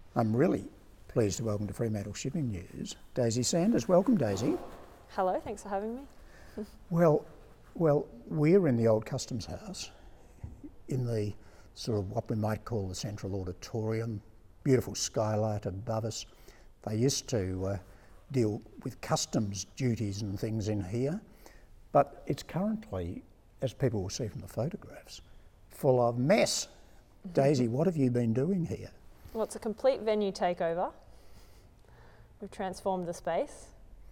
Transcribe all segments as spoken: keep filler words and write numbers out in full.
I'm really pleased to welcome to Fremantle Shipping News Daisy Sanders. Welcome, Daisy. Hello, thanks for having me. Well, well, we're in the old Customs House, in the sort of what we might call the central auditorium, beautiful skylight above us. They used to uh, deal with customs duties and things in here, but it's currently, as people will see from the photographs, full of mess. Daisy, what have you been doing here? Well, it's a complete venue takeover. We've transformed the space.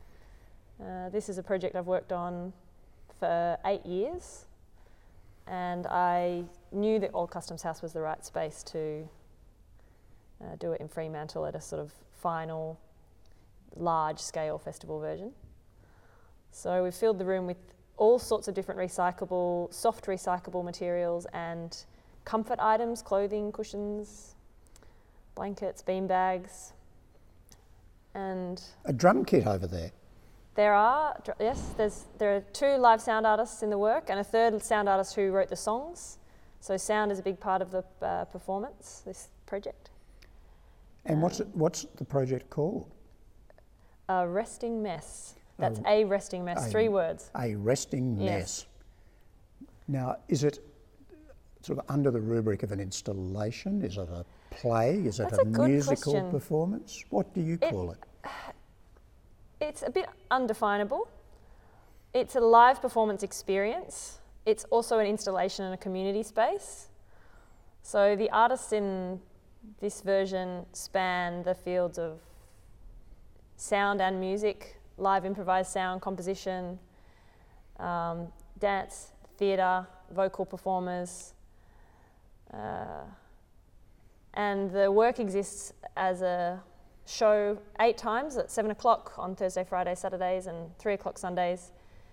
Uh, this is a project I've worked on for eight years, and I knew that Old Customs House was the right space to uh, do it in Fremantle at a sort of final, large-scale festival version. So we've filled the room with all sorts of different recyclable, soft recyclable materials and comfort items, clothing, cushions, blankets, bean bags, and a drum kit over there. There are, yes, there's, there are two live sound artists in the work and a third sound artist who wrote the songs. So sound is a big part of the uh, performance, this project. And um, what's it, what's the project called? A Resting Mess. That's a, a resting mess, a, three words. A resting yes. mess. Now, is it sort of under the rubric of an installation? Is it a play? Is it That's a, a good musical question. performance? What do you call it? it? It's a bit undefinable. It's a live performance experience. It's also an installation in a community space. So the artists in this version span the fields of sound and music, live improvised sound, composition, um, dance, theatre, vocal performers. Uh, and the work exists as a show eight times at seven o'clock on Thursday, Friday, Saturdays and three o'clock Sundays.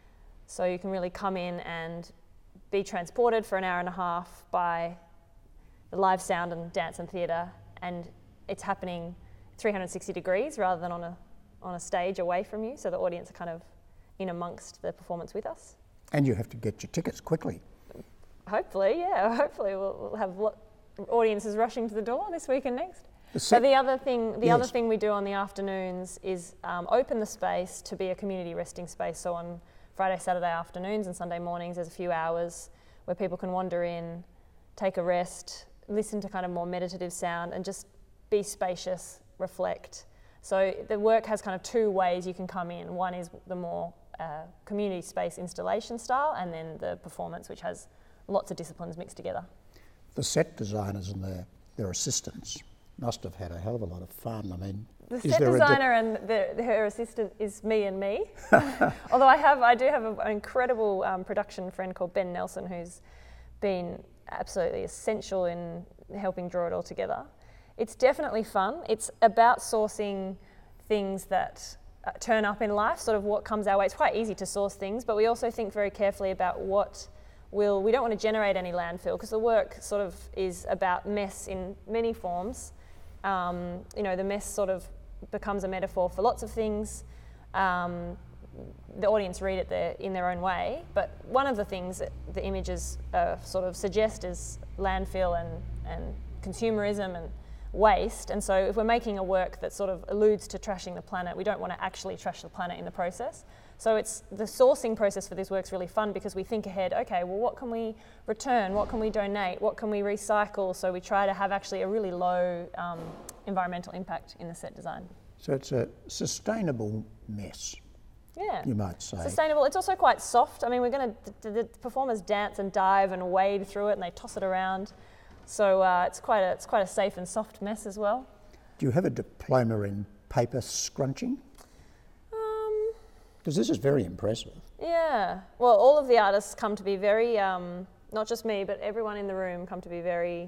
So you can really come in and be transported for an hour and a half by the live sound and dance and theatre, and it's happening three hundred sixty degrees rather than on a on a stage away from you, so the audience are kind of in amongst the performance with us. And you have to get your tickets quickly. Hopefully, yeah, hopefully we'll, we'll have lo- audiences rushing to the door this week and next. The so the other thing, the yes. other thing we do on the afternoons is um, open the space to be a community resting space. So on Friday, Saturday afternoons and Sunday mornings, there's a few hours where people can wander in, take a rest, listen to kind of more meditative sound, and just be spacious, reflect. So the work has kind of two ways you can come in. One is the more uh, community space installation style, and then the performance, which has lots of disciplines mixed together. The set designers and their, their assistants must have had a hell of a lot of fun. I mean, the is set there designer a di- and the, her assistant is me and me. Although I have, I do have a, an incredible um, production friend called Ben Nelson, who's been absolutely essential in helping draw it all together. It's definitely fun. It's about sourcing things that uh, turn up in life, sort of what comes our way. It's quite easy to source things, but we also think very carefully about what will, we don't want to generate any landfill, because the work sort of is about mess in many forms. Um, you know, the mess sort of becomes a metaphor for lots of things. Um, the audience read it there in their own way, but one of the things that the images uh, sort of suggest is landfill and, and consumerism and waste. And so if we're making a work that sort of alludes to trashing the planet, we don't want to actually trash the planet in the process. So it's the sourcing process for this work's really fun, because we think ahead, okay, well, what can we return? What can we donate? What can we recycle? So we try to have actually a really low um, environmental impact in the set design. So it's a sustainable mess, yeah, you might say. Sustainable. It's also quite soft. I mean, we're going to, the, the performers dance and dive and wade through it, and they toss it around. So uh, it's quite a it's quite a safe and soft mess as well. Do you have a diploma in paper scrunching? Um, Because this is very impressive. Yeah. Well, all of the artists come to be very, um, not just me, but everyone in the room come to be very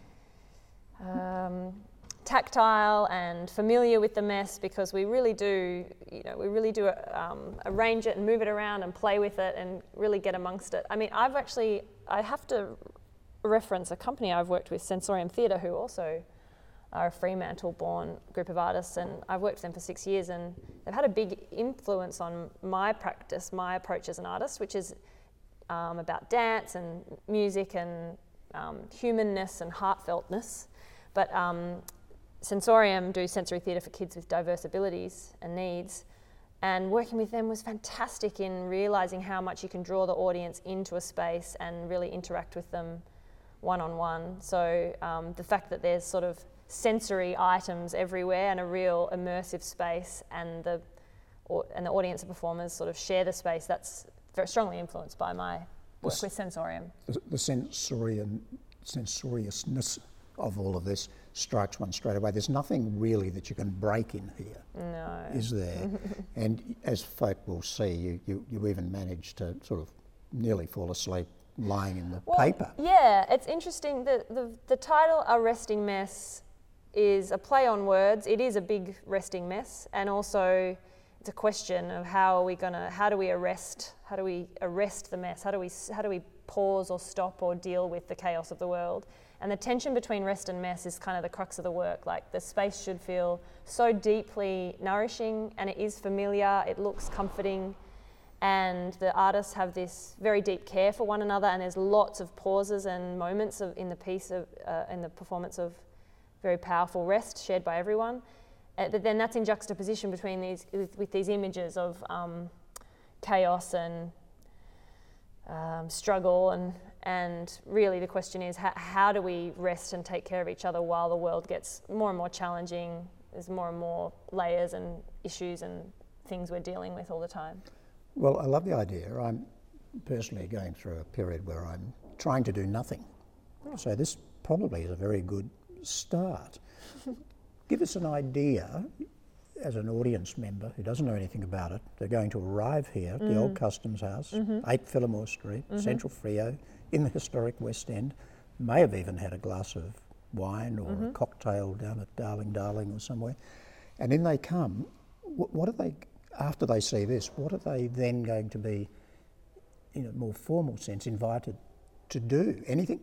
um, tactile and familiar with the mess, because we really do, you know, we really do um, arrange it and move it around and play with it and really get amongst it. I mean, I've actually, I have to reference a company I've worked with, Sensorium Theatre, who also are a Fremantle-born group of artists, and I've worked with them for six years, and they've had a big influence on my practice, my approach as an artist, which is um, about dance and music and um, humanness and heartfeltness. But um, Sensorium do sensory theatre for kids with diverse abilities and needs, and working with them was fantastic in realising how much you can draw the audience into a space and really interact with them one-on-one. So um, the fact that there's sort of sensory items everywhere and a real immersive space, and the or, and the audience and performers sort of share the space, that's very strongly influenced by my work the, with Sensorium. The, the sensorium, sensoriousness of all of this strikes one straight away. There's nothing really that you can break in here, no. is there? And as folk will see, you, you, you even manage to sort of nearly fall asleep lying in the well, paper. Yeah, it's interesting. The, the, the title, A Resting Mess, is a play on words. It is a big resting mess, and also it's a question of how are we gonna, how do we arrest, how do we arrest the mess? How do we, how do we pause or stop or deal with the chaos of the world? And the tension between rest and mess is kind of the crux of the work. Like, the space should feel so deeply nourishing, and it is familiar, it looks comforting, and the artists have this very deep care for one another, and there's lots of pauses and moments of, in the piece of, uh, in the performance of very powerful rest shared by everyone. Uh, but then that's in juxtaposition between these, with, with these images of um, chaos and um, struggle, and and really the question is how, how do we rest and take care of each other while the world gets more and more challenging? There's more and more layers and issues and things we're dealing with all the time. Well, I love the idea. I'm personally going through a period where I'm trying to do nothing. Oh. So this probably is a very good start. Give us an idea, as an audience member who doesn't know anything about it. They're going to arrive here at mm. the old Customs House, mm-hmm. eight Phillimore Street, mm-hmm. Central Freo, in the historic West End. May have even had a glass of wine or mm-hmm. a cocktail down at Darling Darling or somewhere. And in they come. What, what are they, after they see this, what are they then going to be, in a more formal sense, invited to do? Anything?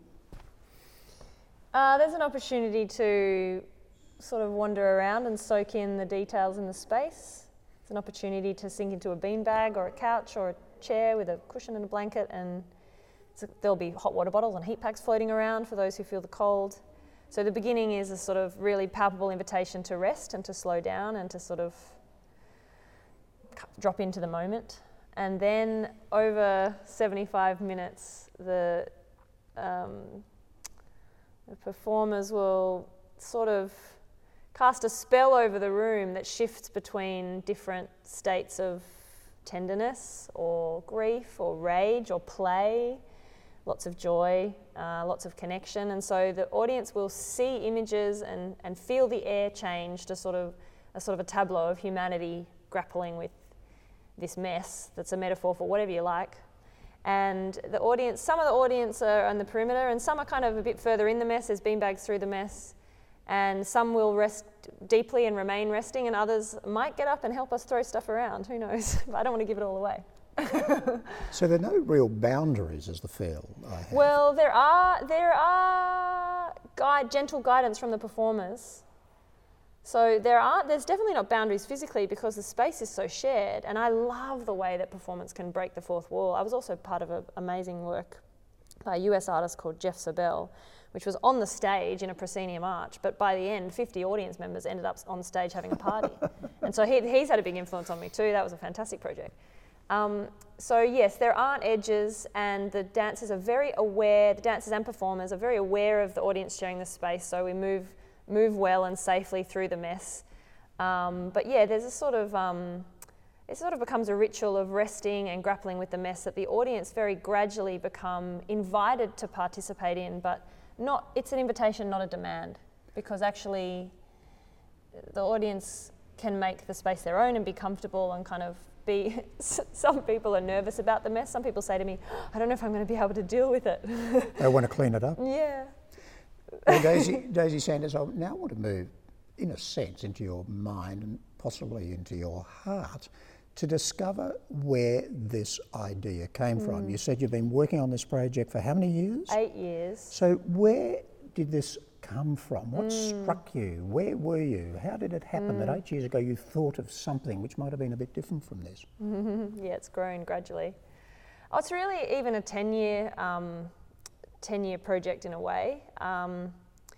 Uh, there's an opportunity to sort of wander around and soak in the details in the space. It's an opportunity to sink into a beanbag or a couch or a chair with a cushion and a blanket, and a, there'll be hot water bottles and heat packs floating around for those who feel the cold. So the beginning is a sort of really palpable invitation to rest and to slow down and to sort of drop into the moment. And then over seventy-five minutes, the, um, the performers will sort of cast a spell over the room that shifts between different states of tenderness or grief or rage or play, lots of joy, uh, lots of connection. And so the audience will see images and, and feel the air change to sort of a sort of a tableau of humanity grappling with this mess that's a metaphor for whatever you like. And the audience, some of the audience are on the perimeter, and some are kind of a bit further in the mess. There's beanbags through the mess. And some will rest deeply and remain resting, and others might get up and help us throw stuff around. Who knows? But I don't want to give it all away. So there are no real boundaries, is the feel I have. Well, there are there are guide, gentle guidance from the performers. So there are there's definitely not boundaries physically, because the space is so shared. And I love the way that performance can break the fourth wall. I was also part of an amazing work by a U S artist called Jeff Sobel, which was on the stage in a proscenium arch, but by the end, fifty audience members ended up on stage having a party. And so he, he's had a big influence on me too. That was a fantastic project. Um, so yes, there aren't edges, and the dancers are very aware, the dancers and performers are very aware of the audience sharing the space, so we move move well and safely through the mess. Um, but yeah, there's a sort of, um, it sort of becomes a ritual of resting and grappling with the mess that the audience very gradually become invited to participate in, but not, it's an invitation, not a demand, because actually the audience can make the space their own and be comfortable and kind of be, some people are nervous about the mess. Some people say to me, I don't know if I'm going to be able to deal with it. They want to clean it up? Yeah. Well, Daisy, Daisy Sanders, I now want to move, in a sense, into your mind and possibly into your heart to discover where this idea came mm. from. You said you've been working on this project for how many years? Eight years. So where did this come from? What mm. struck you? Where were you? How did it happen mm. that eight years ago you thought of something which might have been a bit different from this? Yeah, it's grown gradually. Oh, it's really even a ten-year um, ten-year project in a way. Um,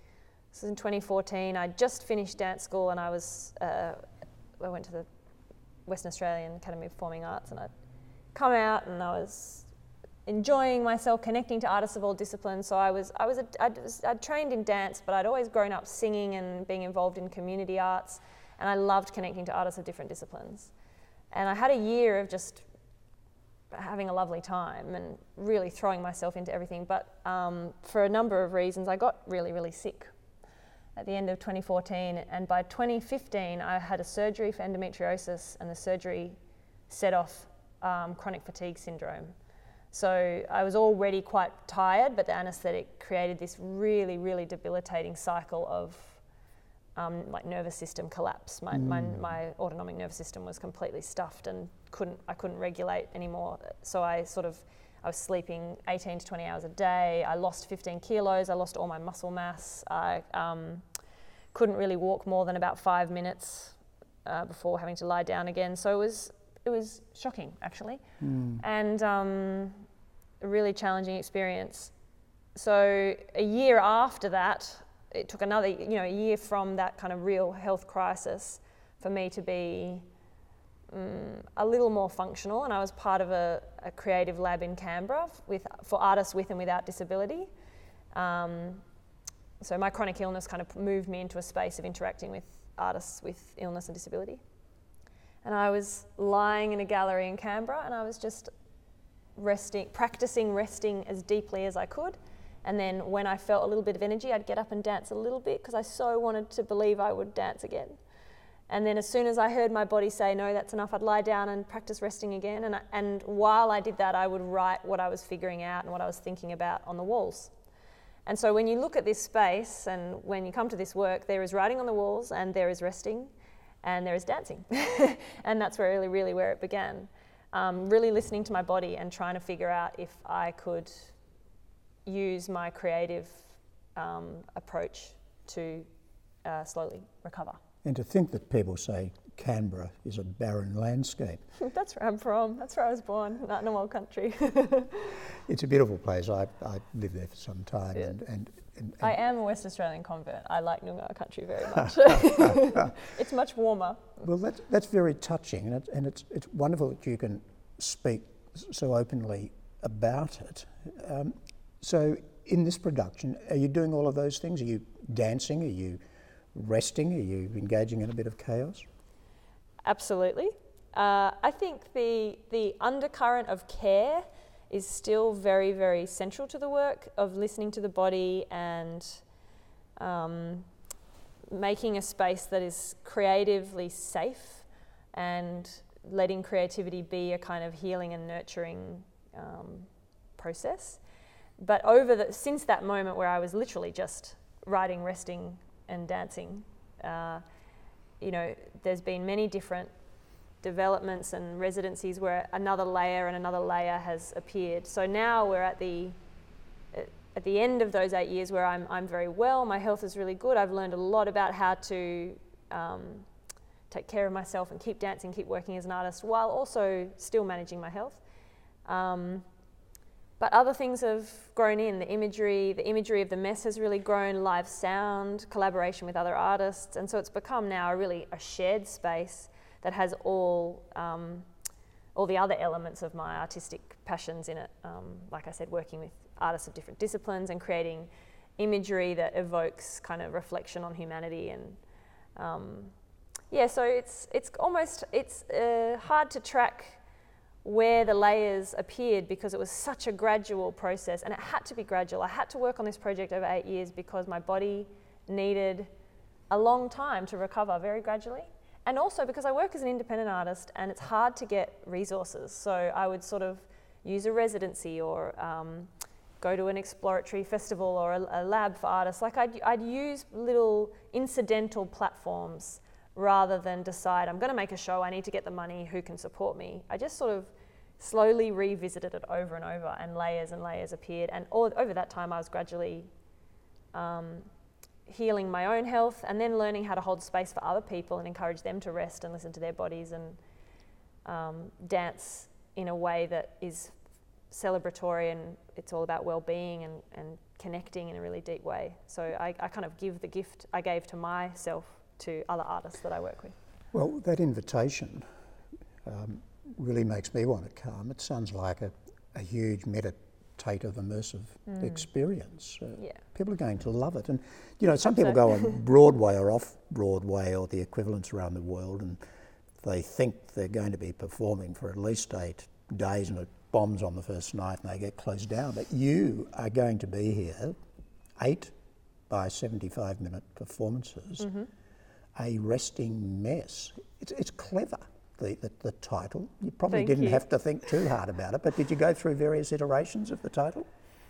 This was in twenty fourteen. I just finished dance school, and I was uh, I went to the Western Australian Academy of Performing Arts, and I'd come out and I was enjoying myself, connecting to artists of all disciplines. So I was I was a, I'd, I'd trained in dance, but I'd always grown up singing and being involved in community arts, and I loved connecting to artists of different disciplines. And I had a year of just having a lovely time and really throwing myself into everything. But um, for a number of reasons, I got really, really sick at the end of twenty fourteen. And by twenty fifteen, I had a surgery for endometriosis, and the surgery set off um, chronic fatigue syndrome. So I was already quite tired, but the anaesthetic created this really, really debilitating cycle of Um, like nervous system collapse. My, mm. my my autonomic nervous system was completely stuffed and couldn't I couldn't regulate anymore. So I sort of I was sleeping eighteen to twenty hours a day. I lost fifteen kilos. I lost all my muscle mass. I um, couldn't really walk more than about five minutes uh, before having to lie down again. So it was it was shocking actually, mm. and um, a really challenging experience. So a year after that, it took another, you know, a year from that kind of real health crisis for me to be um, a little more functional. And I was part of a, a creative lab in Canberra with for artists with and without disability. Um, so my chronic illness kind of moved me into a space of interacting with artists with illness and disability. And I was lying in a gallery in Canberra, and I was just resting, practicing resting as deeply as I could. And then when I felt a little bit of energy, I'd get up and dance a little bit because I so wanted to believe I would dance again. And then as soon as I heard my body say, no, that's enough, I'd lie down and practice resting again. And, I, and while I did that, I would write what I was figuring out and what I was thinking about on the walls. And so when you look at this space and when you come to this work, there is writing on the walls and there is resting and there is dancing. And that's really, really where it began. Um, really listening to my body and trying to figure out if I could use my creative um, approach to uh, slowly recover. And to think that people say Canberra is a barren landscape. That's where I'm from. That's where I was born, not in a wild country. It's a beautiful place. I, I lived there for some time. Yeah. And, and, and, and I am a West Australian convert. I like Noongar country very much. It's much warmer. Well, that's, that's very touching, and, it, and it's, it's wonderful that you can speak so openly about it. Um, So in this production, are you doing all of those things? Are you dancing? Are you resting? Are you engaging in a bit of chaos? Absolutely. Uh, I think the the undercurrent of care is still very, very central to the work of listening to the body and um, making a space that is creatively safe and letting creativity be a kind of healing and nurturing um, process. But over the, since that moment where I was literally just writing, resting and dancing, uh, you know, there's been many different developments and residencies where another layer and another layer has appeared. So now we're at the at the end of those eight years where I'm I'm very well, my health is really good. I've learned a lot about how to um, take care of myself and keep dancing, keep working as an artist while also still managing my health. Um, But other things have grown in. The imagery, the imagery of the mess has really grown, live sound, collaboration with other artists. And so it's become now a really a shared space that has all um, all the other elements of my artistic passions in it. Um, like I said, working with artists of different disciplines and creating imagery that evokes kind of reflection on humanity. And um, yeah, so it's, it's almost, it's uh, hard to track where the layers appeared because it was such a gradual process, and it had to be gradual. I had to work on this project over eight years because my body needed a long time to recover very gradually, and also because I work as an independent artist and it's hard to get resources. So I would sort of use a residency or um, go to an exploratory festival or a, a lab for artists. Like I'd, I'd use little incidental platforms rather than decide, I'm going to make a show, I need to get the money, who can support me. I just sort of slowly revisited it over and over, and layers and layers appeared. And all, over that time, I was gradually um, healing my own health and then learning how to hold space for other people and encourage them to rest and listen to their bodies and um, dance in a way that is celebratory, and it's all about well-being and, and connecting in a really deep way. So I, I kind of give the gift I gave to myself to other artists that I work with. Well, that invitation um, really makes me want to come. It sounds like a, a huge meditative, immersive mm. experience. Uh, yeah. People are going to love it. And, you know, some Hope people so. go on Broadway or off Broadway or the equivalents around the world, and they think they're going to be performing for at least eight days and it bombs on the first night and they get closed down. But you are going to be here, eight by seventy-five minute performances, mm-hmm. a resting mess. It's, it's clever, the, the, the title. You probably Thank didn't you. have to think too hard about it, but did you go through various iterations of the title?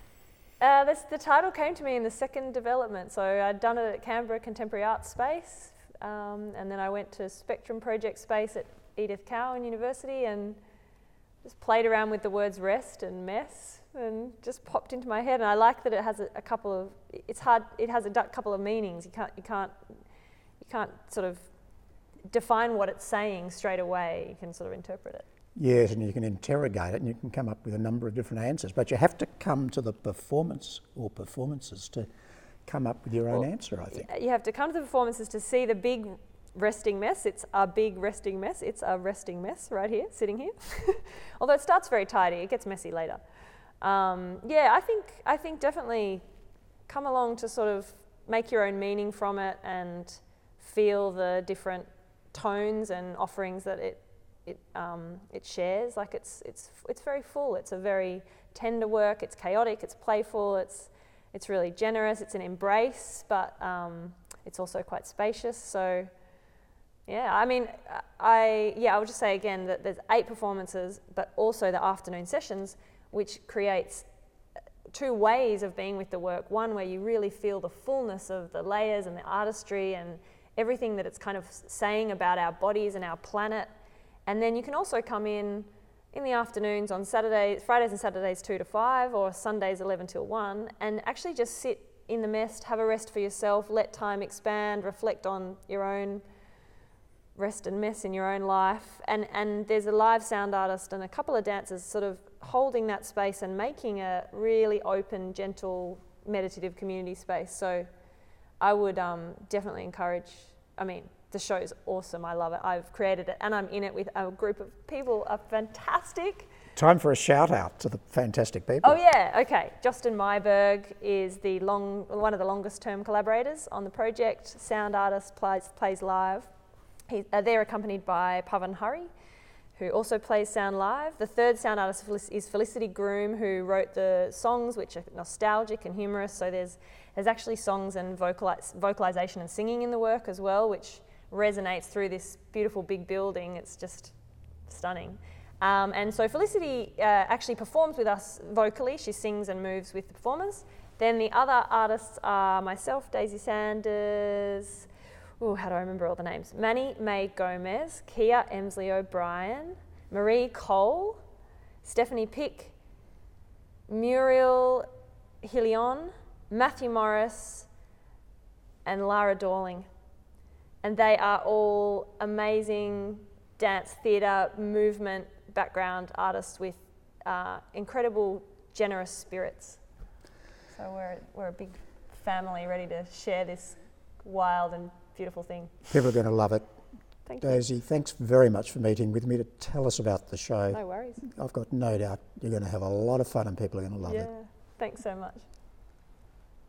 Uh, this, the title came to me in the second development. So I'd done it at Canberra Contemporary Arts Space, um, and then I went to Spectrum Project Space at Edith Cowan University and just played around with the words rest and mess, and just popped into my head. And I like that it has a, a couple of, it's hard, it has a du- couple of meanings. You can't, you can't, you can't sort of define what it's saying straight away. You can sort of interpret it. Yes, and you can interrogate it and you can come up with a number of different answers, but you have to come to the performance or performances to come up with your own Well, answer, I think. You have to come to the performances to see the big resting mess. It's a big resting mess. It's a resting mess right here, sitting here. Although it starts very tidy, it gets messy later. Um, yeah, I think I think definitely come along to sort of make your own meaning from it and feel the different tones and offerings that it it um, it shares. Like it's it's it's very full. It's a very tender work. It's chaotic. It's playful. It's it's really generous. It's an embrace, but um, it's also quite spacious. So. Yeah, I mean, I yeah, I would just say again that there's eight performances, but also the afternoon sessions, which creates two ways of being with the work. One where you really feel the fullness of the layers and the artistry and everything that it's kind of saying about our bodies and our planet. And then you can also come in in the afternoons on Saturdays, Fridays and Saturdays two to five, or Sundays eleven till one, and actually just sit in the mist, have a rest for yourself, let time expand, reflect on your own rest and mess in your own life, and and there's a live sound artist and a couple of dancers sort of holding that space and making a really open, gentle, meditative community space. So I would um, definitely encourage, I mean, the show's awesome, I love it, I've created it and I'm in it with a group of people are fantastic. Time for a shout out to the fantastic people. Oh yeah, okay. Justin Myberg is the long one of the longest term collaborators on the project, sound artist, plays, plays live. He, uh, they're accompanied by Pavan Hari, who also plays sound live. The third sound artist is Felicity Groom, who wrote the songs, which are nostalgic and humorous. So there's there's actually songs and vocalize, vocalization and singing in the work as well, which resonates through this beautiful big building. It's just stunning. Um, and so Felicity uh, actually performs with us vocally. She sings and moves with the performers. Then the other artists are myself, Daisy Sanders. Ooh, how do I remember all the names? Manny May Gomez, Kia Emsley O'Brien, Marie Cole, Stephanie Pick, Muriel Hillion, Matthew Morris, and Lara Dorling. And they are all amazing dance, theatre, movement background artists with uh, incredible, generous spirits. So we're, we're a big family ready to share this wild and beautiful thing. People are going to love it. Thank Daisy, you. thanks very much for meeting with me to tell us about the show. No worries. I've got no doubt you're going to have a lot of fun and people are going to love yeah, it. thanks so much.